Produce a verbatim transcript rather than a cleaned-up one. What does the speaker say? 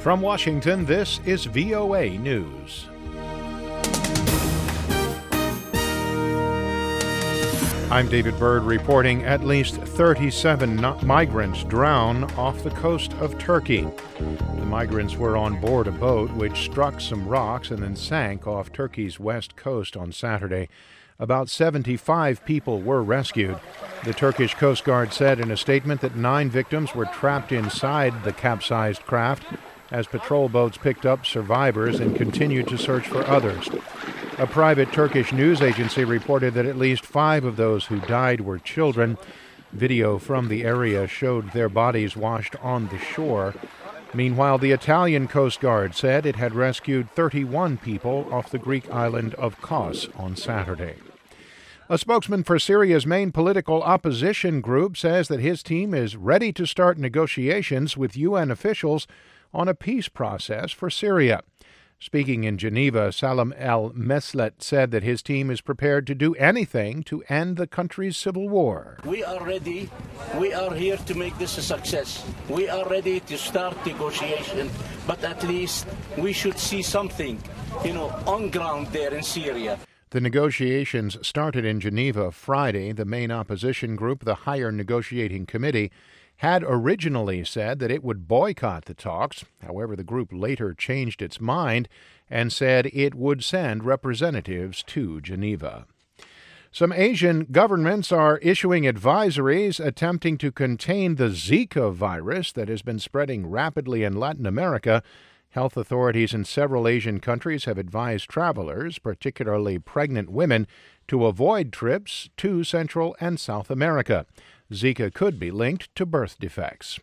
From Washington, this is V O A News. I'm David Byrd reporting at least thirty-seven migrants drown off the coast of Turkey. The migrants were on board a boat which struck some rocks and then sank off Turkey's west coast on Saturday. About seventy-five people were rescued. The Turkish Coast Guard said in a statement that nine victims were trapped inside the capsized craft as patrol boats picked up survivors and continued to search for others. A private Turkish news agency reported that at least five of those who died were children. Video from the area showed their bodies washed on the shore. Meanwhile, the Italian Coast Guard said it had rescued thirty-one people off the Greek island of Kos on Saturday. A spokesman for Syria's main political opposition group says that his team is ready to start negotiations with U N officials on a peace process for Syria. Speaking in Geneva, Salem El-Meslet said that his team is prepared to do anything to end the country's civil war. We are ready. We are here to make this a success. We are ready to start negotiation, but at least we should see something, you know, on ground there in Syria. The negotiations started in Geneva Friday. The main opposition group, the Higher Negotiating Committee, had originally said that it would boycott the talks. However, the group later changed its mind and said it would send representatives to Geneva. Some Asian governments are issuing advisories attempting to contain the Zika virus that has been spreading rapidly in Latin America. Health authorities in several Asian countries have advised travelers, particularly pregnant women, to avoid trips to Central and South America. Zika could be linked to birth defects.